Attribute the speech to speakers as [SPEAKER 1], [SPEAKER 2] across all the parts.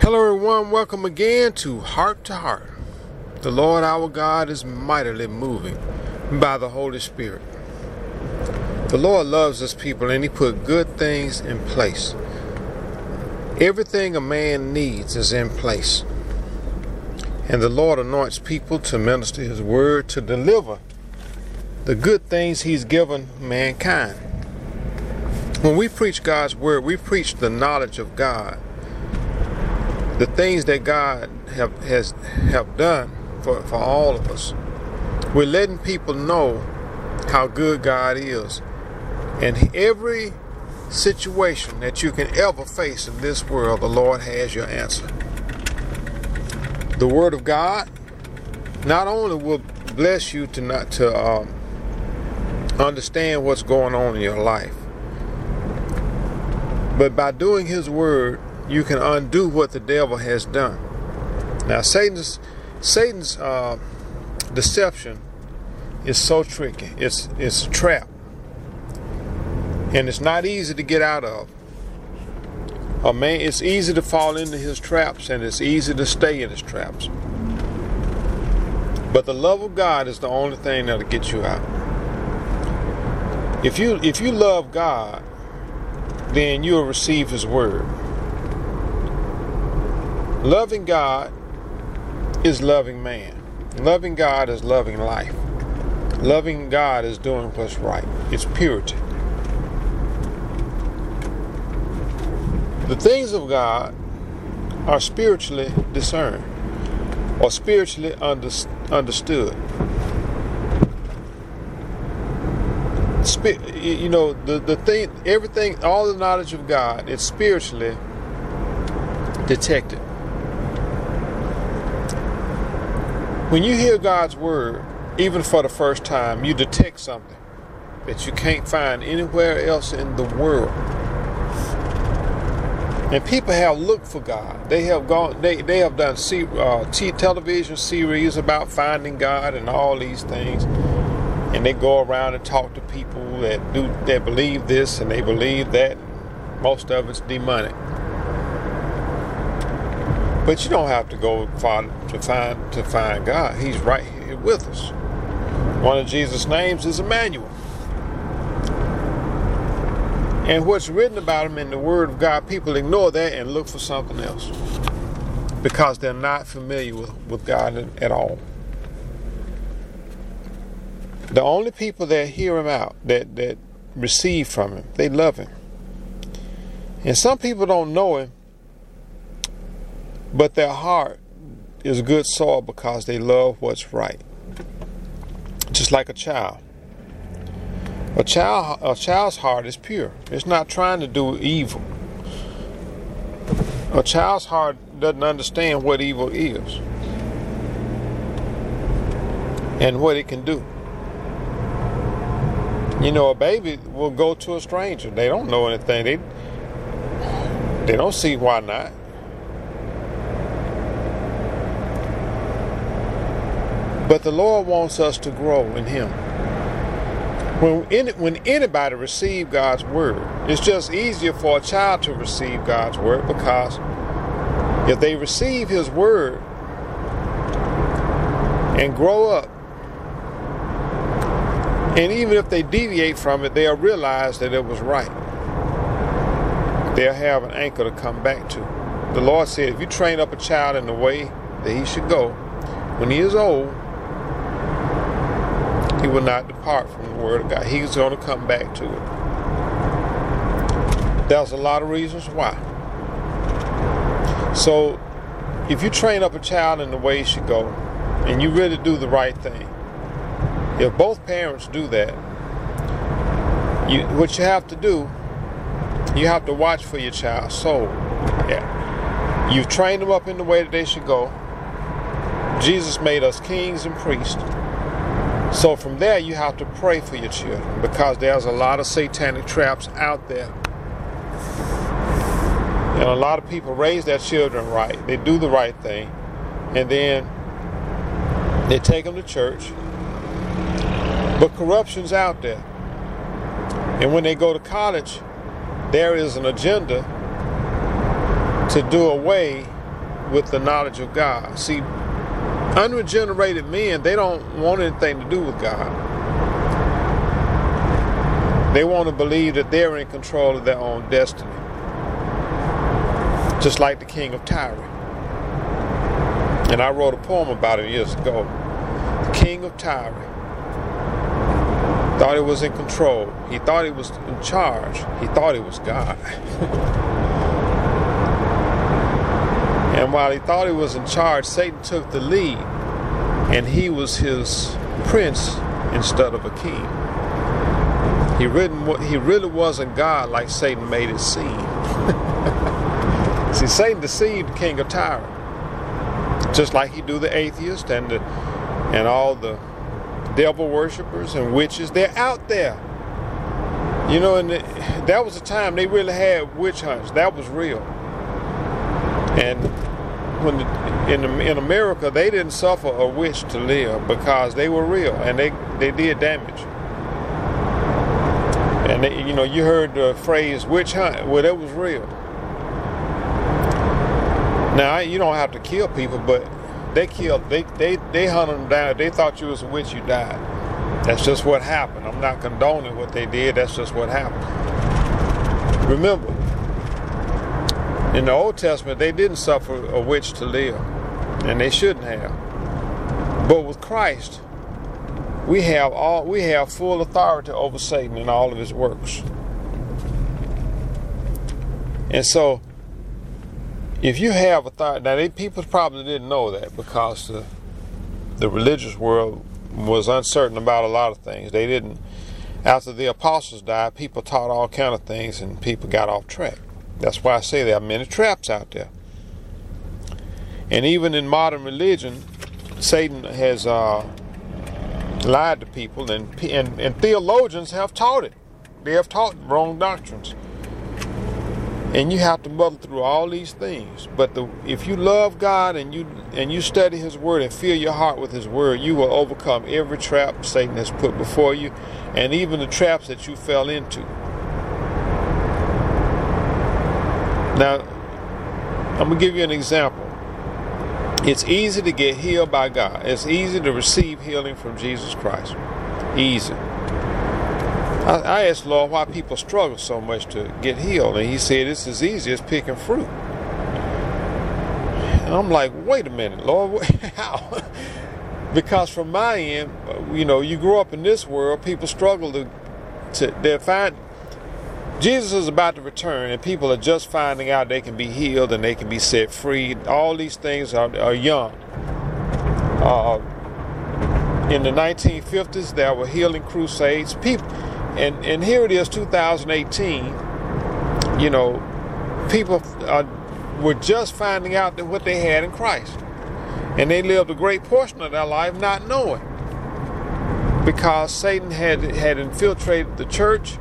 [SPEAKER 1] Hello everyone, welcome again to Heart to Heart. The Lord our God is mightily moving by the Holy Spirit. The Lord loves His people and He put good things in place. Everything a man needs is in place. And the Lord anoints people to minister His word, to deliver the good things He's given mankind. When we preach God's word, we preach the knowledge of God. The things that God has done for all of us. We're letting people know how good God is. And every situation that you can ever face in this world, the Lord has your answer. The Word of God not only will bless you to understand what's going on in your life, but by doing His Word, you can undo what the devil has done. Now, Satan's deception is so tricky. It's a trap, and it's not easy to get out of. It's easy to fall into his traps, and it's easy to stay in his traps. But the love of God is the only thing that'll get you out. If you love God, then you'll receive His word. Loving God is loving man. Loving God is loving life. Loving God is doing what's right. It's purity. The things of God are spiritually discerned or spiritually understood. Everything, all the knowledge of God is spiritually detected. When you hear God's word, even for the first time, you detect something that you can't find anywhere else in the world. And people have looked for God. They have done television series about finding God and all these things. And they go around and talk to people that believe this and they believe that. Most of it's demonic. But you don't have to go far to find God. He's right here with us. One of Jesus' names is Emmanuel. And what's written about Him in the Word of God, people ignore that and look for something else because they're not familiar with God at all. The only people that hear Him out, that receive from Him, they love Him. And some people don't know Him, but their heart is good soil because they love what's right. Just like a child. A child's heart is pure. It's not trying to do evil. A child's heart doesn't understand what evil is and what it can do. You know, a baby will go to a stranger. They don't know anything. They don't see why not. But the Lord wants us to grow in Him. When anybody receives God's word, it's just easier for a child to receive God's word because if they receive His word and grow up, and even if they deviate from it, they'll realize that it was right. They'll have an anchor to come back to. The Lord said, if you train up a child in the way that he should go, when he is old, he will not depart from the Word of God. He's going to come back to it. There's a lot of reasons why. So, if you train up a child in the way he should go, and you really do the right thing, if both parents do that, what you have to do, you have to watch for your child's soul. Yeah. You've trained them up in the way that they should go. Jesus made us kings and priests. So from there, you have to pray for your children because there's a lot of satanic traps out there. And a lot of people raise their children right. They do the right thing. And then they take them to church. But corruption's out there. And when they go to college, there is an agenda to do away with the knowledge of God. See, unregenerated men, they don't want anything to do with God. They want to believe that they're in control of their own destiny. Just like the king of Tyre. And I wrote a poem about him years ago. The king of Tyre thought he was in control. He thought he was in charge. He thought he was God. And while he thought he was in charge, Satan took the lead. And he was his prince instead of a king. He really wasn't God like Satan made it seem. See, Satan deceived the king of Tyre, just like he do the atheists and all the devil worshippers and witches. They're out there, you know. And that was a time they really had witch hunts. That was real. And when in America, they didn't suffer a witch to live because they were real and they did damage. And you heard the phrase witch hunt. Well, that was real. Now you don't have to kill people, but they hunted them down. If they thought you was a witch, you died. That's just what happened. I'm not condoning what they did. That's just what happened. Remember, in the Old Testament, they didn't suffer a witch to live, and they shouldn't have. But with Christ, we have full authority over Satan and all of his works. And so, if you have authority, now people probably didn't know that because the religious world was uncertain about a lot of things. They didn't. After the apostles died, people taught all kind of things, and people got off track. That's why I say there are many traps out there. And even in modern religion, Satan has lied to people, and theologians have taught it. They have taught wrong doctrines. And you have to muddle through all these things. But if you love God and you study His Word and fill your heart with His Word, you will overcome every trap Satan has put before you, and even the traps that you fell into. Now, I'm going to give you an example. It's easy to get healed by God. It's easy to receive healing from Jesus Christ. Easy. I asked the Lord why people struggle so much to get healed, and He said it's as easy as picking fruit. And I'm like, wait a minute, Lord, how? Because from my end, you grow up in this world, people struggle they find Jesus is about to return, and people are just finding out they can be healed and they can be set free. All these things are young. In the 1950s, there were healing crusades. And here it is, 2018. People were just finding out what they had in Christ, and they lived a great portion of their life not knowing, because Satan had infiltrated the church,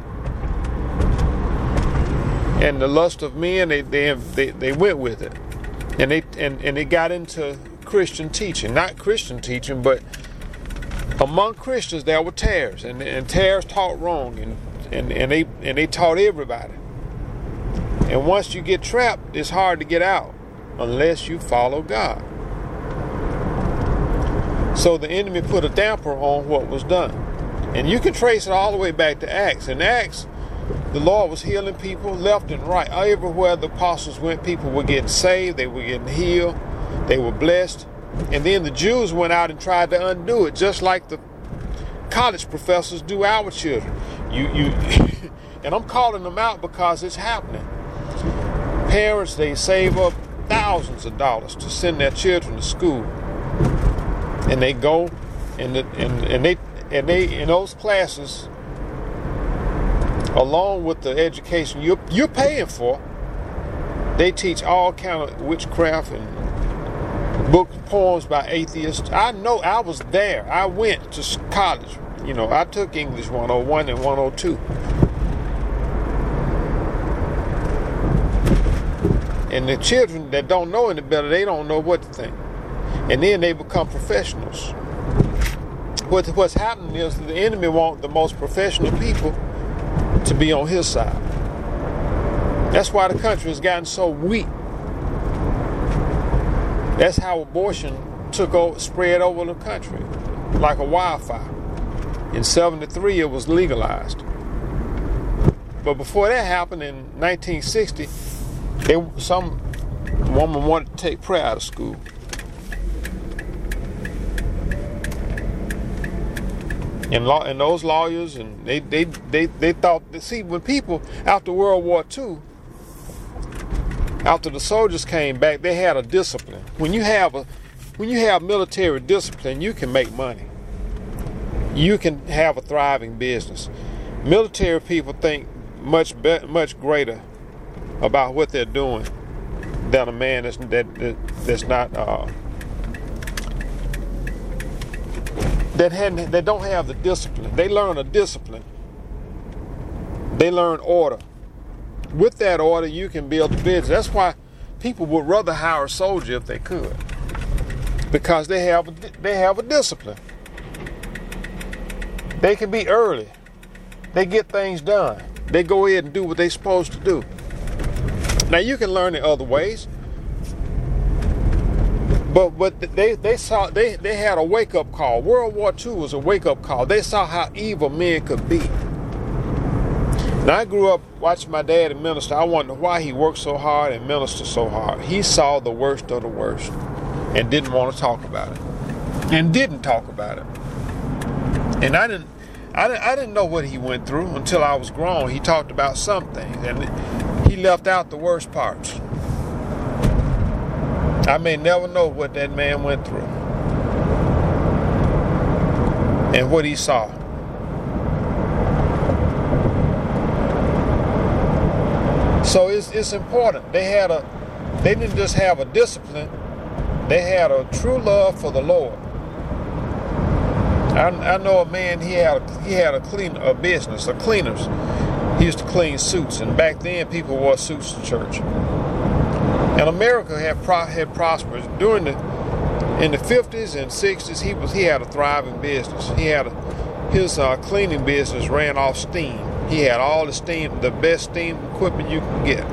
[SPEAKER 1] and the lust of men. They went with it, and they got into Christian teaching, not Christian teaching, but among Christians there were tares, and tares taught wrong, and they taught everybody. And once you get trapped, it's hard to get out unless you follow God. So the enemy put a damper on what was done, and you can trace it all the way back to Acts. In Acts, the Lord was healing people left and right. Everywhere the apostles went, people were getting saved, they were getting healed, they were blessed. And then the Jews went out and tried to undo it, just like the college professors do our children. And I'm calling them out because it's happening. Parents, they save up thousands of dollars to send their children to school, and they go and they in those classes, along with the education you're paying for, they teach all kind of witchcraft and poems by atheists. I know, I was there. I went to college. I took English 101 and 102. And the children that don't know any better, they don't know what to think. And then they become professionals. What's happening is the enemy wants the most professional people to be on his side. That's why the country has gotten so weak. That's how abortion spread over the country like a wildfire. In 73, it was legalized. But before that happened in 1960, some woman wanted to take prayer out of school. And those lawyers, and they thought, see, when people after World War II, after the soldiers came back, they had a discipline. When you have military discipline, you can make money. You can have a thriving business. Military people think much greater about what they're doing than a man that's not that don't have the discipline. They learn a discipline. They learn order. With that order, you can build a business. That's why people would rather hire a soldier if they could, because they have a discipline. They can be early. They get things done. They go ahead and do what they're supposed to do. Now you can learn in other ways, but they had a wake up call. World War II was a wake up call. They saw how evil men could be. Now I grew up watching my dad minister. I wondered why he worked so hard and ministered so hard. He saw the worst of the worst and didn't want to talk about it, and didn't talk about it. And I didn't know what he went through until I was grown. He talked about some things, and he left out the worst parts. I may never know what that man went through and what he saw. So it's important. They didn't just have a discipline. They had a true love for the Lord. I know a man. He had a business, cleaners. He used to clean suits, and back then people wore suits to church. And America had prospered in the 50s and 60s. He had a thriving business. His cleaning business ran off steam. He had all the best steam equipment you can get.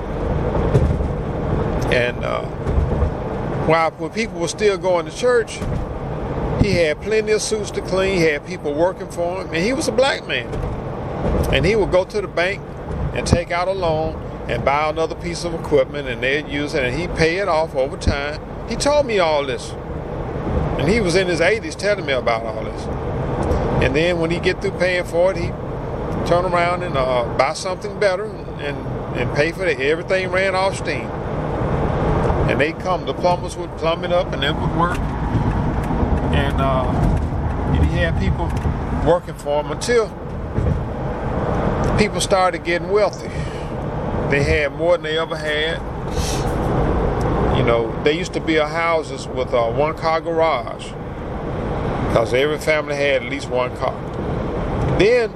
[SPEAKER 1] And when people were still going to church, he had plenty of suits to clean. He had people working for him, and he was a black man. And he would go to the bank and take out a loan and buy another piece of equipment, and they'd use it, and he'd pay it off over time. He told me all this, and he was in his 80s telling me about all this. And then when he get through paying for it, he'd turn around and buy something better and pay for it. Everything ran off steam. And the plumbers would plumb it up, and it would work. And he had people working for him until people started getting wealthy. They had more than they ever had. You know, they used to build houses with a one-car garage, because every family had at least one car. Then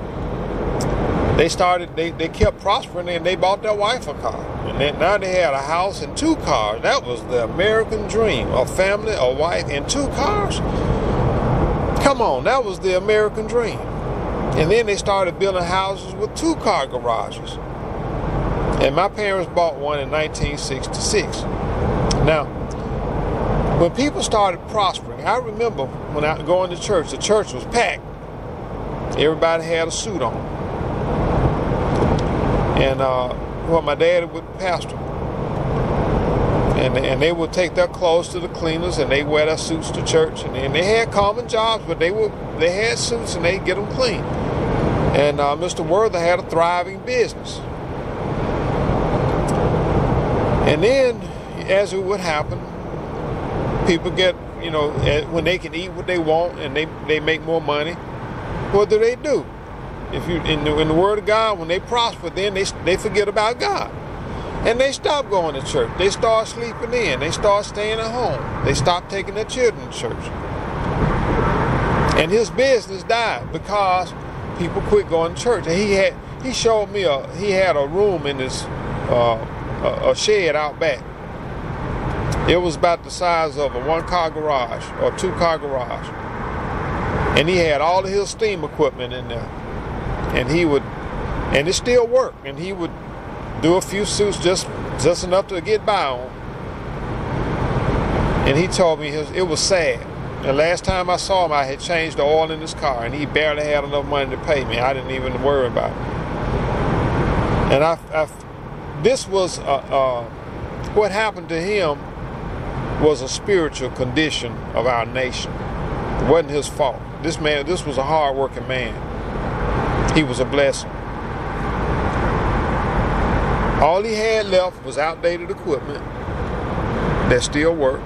[SPEAKER 1] they kept prospering, and they bought their wife a car. And now they had a house and 2 cars. That was the American dream. A family, a wife, and 2 cars. Come on, that was the American dream. And then they started building houses with 2-car garages. And my parents bought one in 1966. Now, when people started prospering, I remember when I going to church, the church was packed. Everybody had a suit on. And my dad would pastor. And they would take their clothes to the cleaners, and they wear their suits to church. And they had common jobs, but they had suits, and they'd get them clean. And Mr. Worther had a thriving business. And then, as it would happen, people get, when they can eat what they want and they make more money, what do? If you in the Word of God, when they prosper, then they forget about God. And they stop going to church. They start sleeping in. They start staying at home. They stop taking their children to church. And his business died because people quit going to church. And he showed me he had a room in his a shed out back. It was about the size of a 1-car garage or 2-car garage. And he had all of his steam equipment in there. And it still worked. And he would do a few suits just enough to get by on. And he told me it was sad. The last time I saw him, I had changed the oil in his car, and he barely had enough money to pay me. I didn't even worry about it. And this was what happened to him was a spiritual condition of our nation. It wasn't his fault. This was a hard-working man. He was a blessing. All he had left was outdated equipment that still worked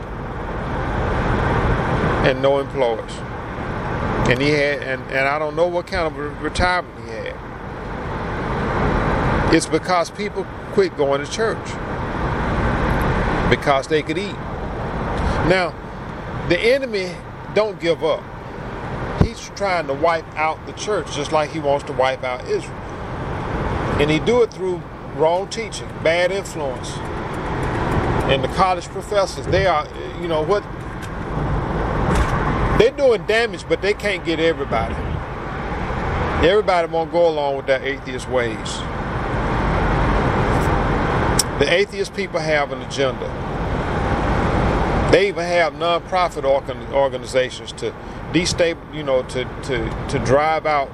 [SPEAKER 1] and no employees. And he had, and I don't know what kind of retirement he had. It's because people quit going to church because they could eat. Now, the enemy don't give up. He's trying to wipe out the church just like he wants to wipe out Israel. And he do it through wrong teaching, bad influence. And the college professors, they are, they're doing damage, but they can't get everybody. Everybody won't go along with their atheist ways. The atheist people have an agenda. They even have non-profit organizations to destabilize, to drive out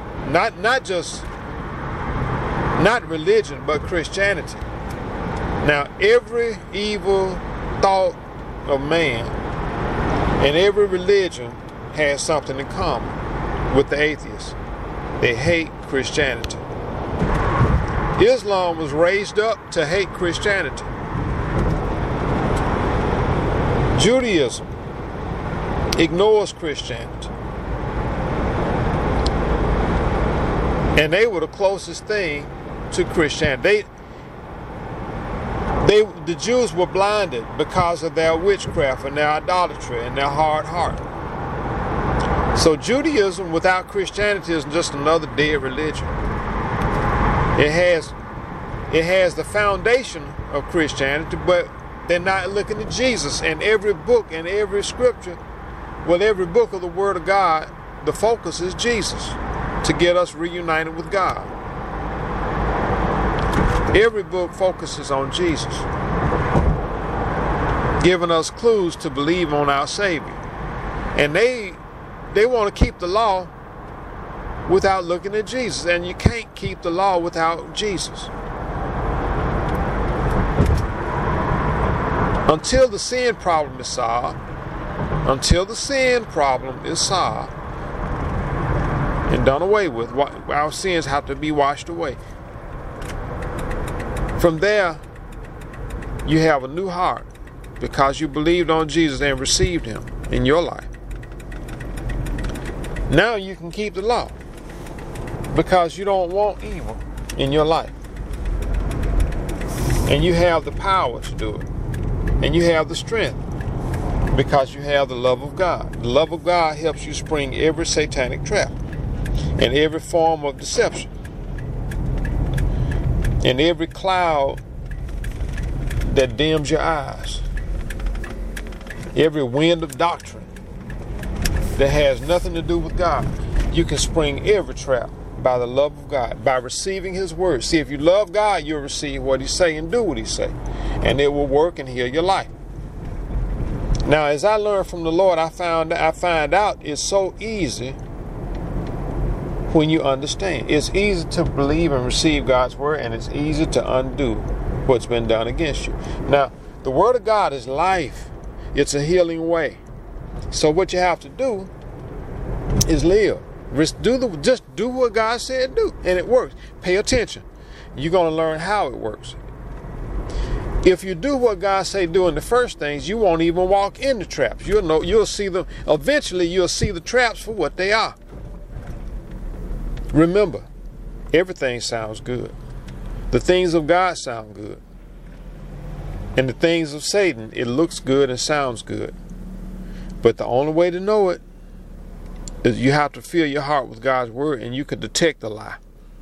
[SPEAKER 1] not religion, but Christianity. Now, every evil thought of man and every religion has something in common with the atheists. They hate Christianity. Islam was raised up to hate Christianity. Judaism ignores Christianity. And they were the closest thing to Christianity. The Jews were blinded because of their witchcraft and their idolatry and their hard heart. So Judaism without Christianity is just another dead religion. It has the foundation of Christianity, but they're not looking at Jesus. And every book and every scripture, every book of the Word of God, the focus is Jesus to get us reunited with God. Every book focuses on Jesus, giving us clues to believe on our Savior. And they want to keep the law without looking at Jesus. And you can't keep the law without Jesus. Until the sin problem is solved, and done away with, our sins have to be washed away. From there, you have a new heart because you believed on Jesus and received Him in your life. Now you can keep the law because you don't want evil in your life. And you have the power to do it. And you have the strength because you have the love of God. The love of God helps you spring every satanic trap and every form of deception and every cloud that dims your eyes, every wind of doctrine that has nothing to do with God. You can spring every trap by the love of God, by receiving His word. See, if you love God, you'll receive what He say and do what He say, and it will work and heal your life. Now, as I learned from the Lord, I find out it's so easy when you understand. It's easy to believe and receive God's word, and it's easy to undo what's been done against you. Now, the word of God is life. It's a healing way. So what you have to do is live. Just do what God said do, and it works. Pay attention. You're going to learn how it works. If you do what God say do in the first things, you won't even walk in the traps. You'll see them. Eventually, you'll see the traps for what they are. Remember, everything sounds good. The things of God sound good. And the things of Satan, it looks good and sounds good. But the only way to know it is you have to fill your heart with God's word, and you can detect the lie.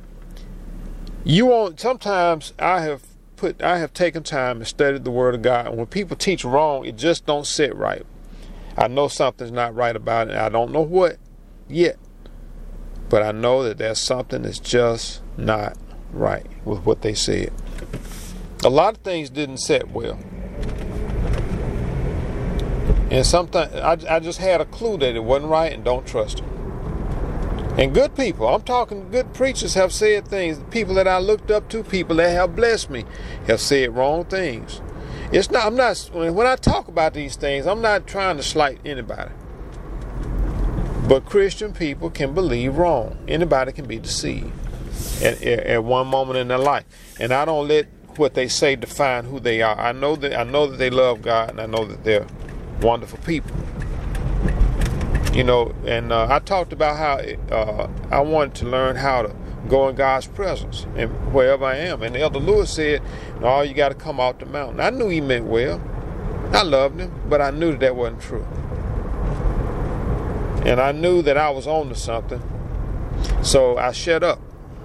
[SPEAKER 1] Sometimes I have taken time and studied the word of God, and when people teach wrong, it just don't sit right. I know something's not right about it. I don't know what yet, but I know that there's something that's just not right with what they said. A lot of things didn't set well. And sometimes I just had a clue that it wasn't right, and don't trust them. And good people, I'm talking good preachers, have said things. People that I looked up to, people that have blessed me, have said wrong things. It's not. I'm not. When I talk about these things, I'm not trying to slight anybody. But Christian people can believe wrong. Anybody can be deceived at one moment in their life, and I don't let what they say define who they are. I know that they love God, and I know that they're wonderful people. You know, and I talked about how I wanted to learn how to go in God's presence and wherever I am. And Elder Lewis said, "No, you got to come out the mountain." I knew he meant well. I loved him, but I knew that wasn't true. And I knew that I was on to something, so I shut up.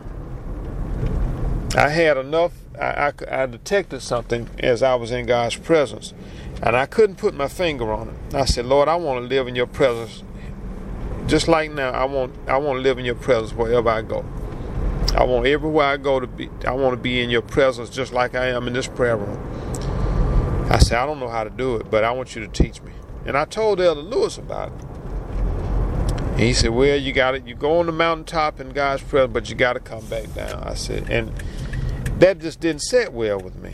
[SPEAKER 1] I had enough. I detected something as I was in God's presence, and I couldn't put my finger on it. I said, "Lord, I want to live in your presence. Just like now, I want to live in your presence wherever I go. I want everywhere I go to be. I want to be in your presence just like I am in this prayer room." I said, "I don't know how to do it, but I want you to teach me." And I told Elder Lewis about it. And he said, "Well, you got it. You go on the mountaintop in God's presence, but you got to come back down." I said, and that just didn't sit well with me.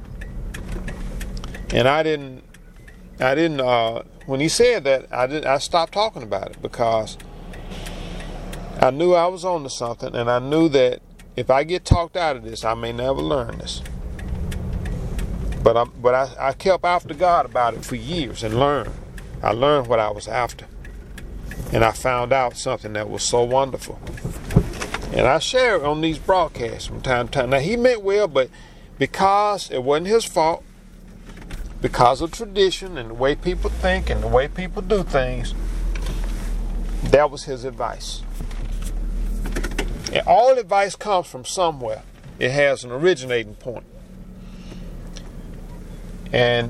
[SPEAKER 1] And I didn't. When he said that, I stopped talking about it, because I knew I was on to something, and I knew that if I get talked out of this, I may never learn this. But I kept after God about it for years and learned. I learned what I was after, and I found out something that was so wonderful. And I share it on these broadcasts from time to time. Now, he meant well, but because it wasn't his fault, because of tradition and the way people think and the way people do things, that was his advice. And all advice comes from somewhere. It has an originating point. And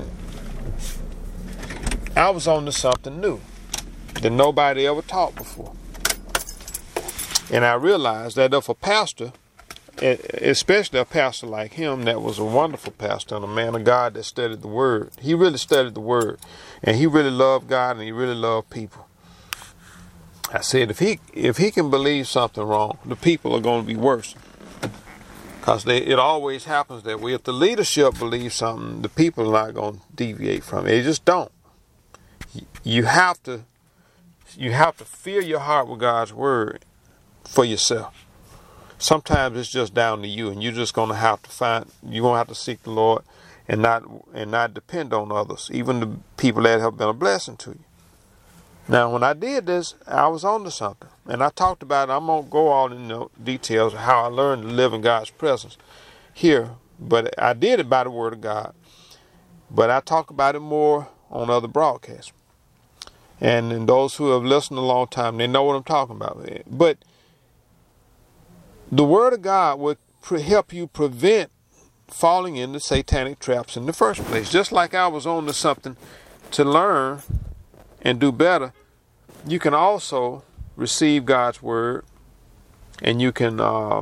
[SPEAKER 1] I was on to something new that nobody ever taught before. And I realized that if a pastor, especially a pastor like him, that was a wonderful pastor and a man of God that studied the Word. He really studied the Word, and he really loved God, and he really loved people. I said, if he can believe something wrong, the people are going to be worse. Because it always happens that way. If the leadership believes something, the people are not going to deviate from it. They just don't. You have to fill your heart with God's Word for yourself. Sometimes it's just down to you, and you're just going to have to seek the Lord and not depend on others, even the people that have been a blessing to you. Now, when I did this, I was on to something, and I talked about it. I'm going to go all into details of how I learned to live in God's presence here, but I did it by the Word of God. But I talk about it more on other broadcasts. And those who have listened a long time, they know what I'm talking about. But the Word of God would help you prevent falling into satanic traps in the first place. Just like I was on to something to learn and do better, you can also receive God's Word, and you can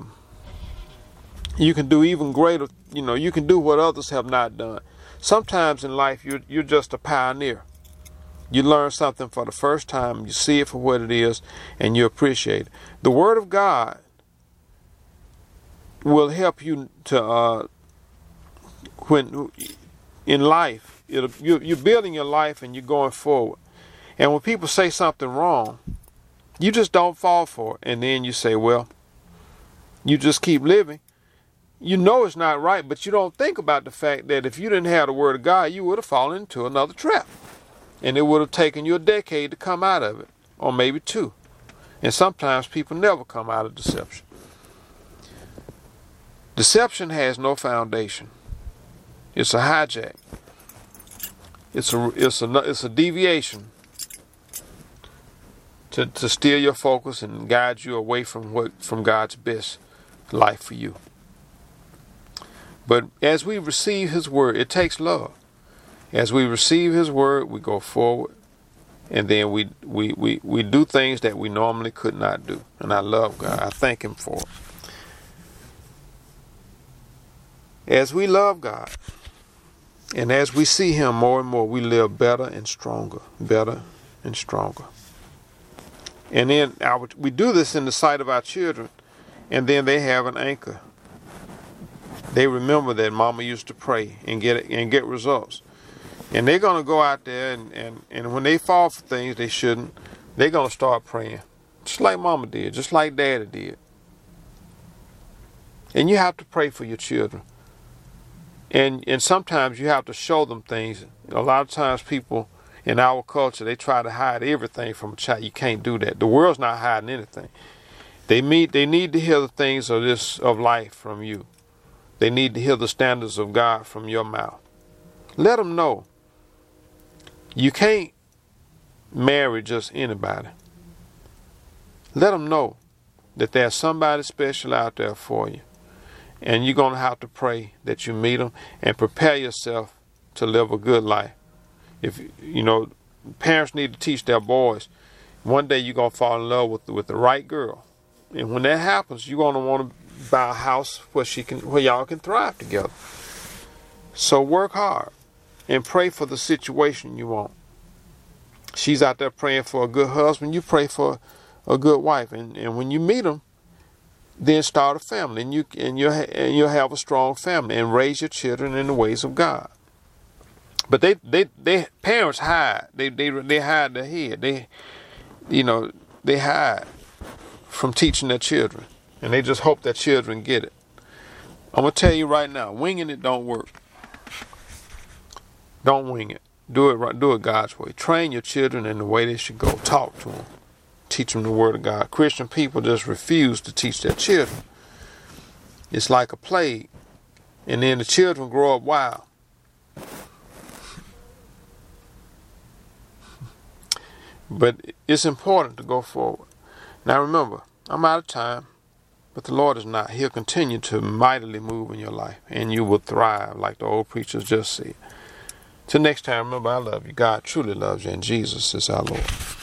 [SPEAKER 1] do even greater. You can do what others have not done. Sometimes in life, you're just a pioneer. You learn something for the first time, you see it for what it is, and you appreciate it. The Word of God will help you to when in life you're building your life and you're going forward, and when people say something wrong, you just don't fall for it, and then you say, well, you just keep living. You know it's not right, but you don't think about the fact that if you didn't have the Word of God, you would have fallen into another trap, and it would have taken you a decade to come out of it, or maybe 2. And sometimes people never come out of deception. Deception has no foundation. It's a hijack. It's a deviation to steer your focus and guide you away from God's best life for you. But as we receive His Word, it takes love. As we receive His Word, we go forward, and then we do things that we normally could not do. And I love God. I thank Him for it. As we love God, And as we see him more and more, we live better and stronger, better and stronger. And then we do this in the sight of our children, and then they have an anchor. They remember that mama used to pray and get results. And they're going to go out there, and when they fall for things they shouldn't, they're going to start praying. Just like mama did, just like daddy did. And you have to pray for your children. And sometimes you have to show them things. A lot of times people in our culture, they try to hide everything from a child. You can't do that. The world's not hiding anything. They need to hear the things of life from you. They need to hear the standards of God from your mouth. Let them know. You can't marry just anybody. Let them know that there's somebody special out there for you. And you're going to have to pray that you meet them and prepare yourself to live a good life. Parents need to teach their boys, one day you're going to fall in love with the right girl. And when that happens, you're going to want to buy a house where y'all can thrive together. So work hard and pray for the situation you want. She's out there praying for a good husband. You pray for a good wife. And when you meet them, then start a family, and you'll have a strong family and raise your children in the ways of God. But they parents hide. They hide their head. They hide from teaching their children, and they just hope their children get it. I'm gonna tell you right now, winging it don't work. Don't wing it. Do it right. Do it God's way. Train your children in the way they should go. Talk to them. Teach them the word of God. Christian people just refuse to teach their children. It's like a plague. And then the children grow up wild. But it's important to go forward. Now remember, I'm out of time, but the Lord is not. He'll continue to mightily move in your life, and you will thrive like the old preachers just said. Till next time, remember, I love you. God truly loves you, and Jesus is our Lord.